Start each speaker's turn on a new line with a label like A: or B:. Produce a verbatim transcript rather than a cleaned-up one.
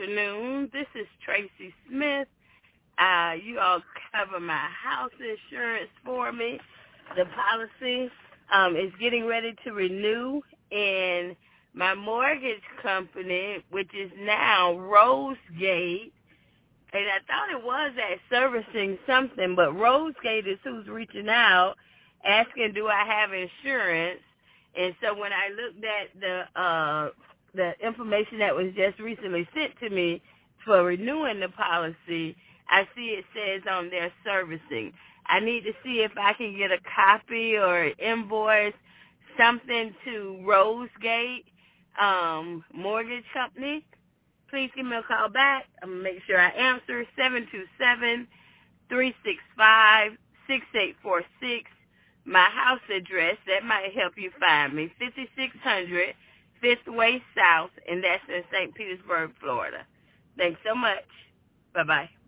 A: afternoon. This is Tracy Smith. Uh, you all cover my house insurance for me. The policy um, is getting ready to renew, and my mortgage company, which is now Rosegate, and I thought it was at Servicing Something, but Rosegate is who's reaching out, asking, do I have insurance? And so when I looked at the uh, the information that was just recently sent to me for renewing the policy, I see it says on their servicing. I need to see if I can get a copy or invoice, something to Rosegate um, Mortgage Company. Please give me a call back. I'm going to make sure I answer, seven two seven, three six five, six eight four six. My house address, that might help you find me, fifty-six hundred Fifth Way South, and that's in Saint Petersburg, Florida. Thanks so much. Bye-bye.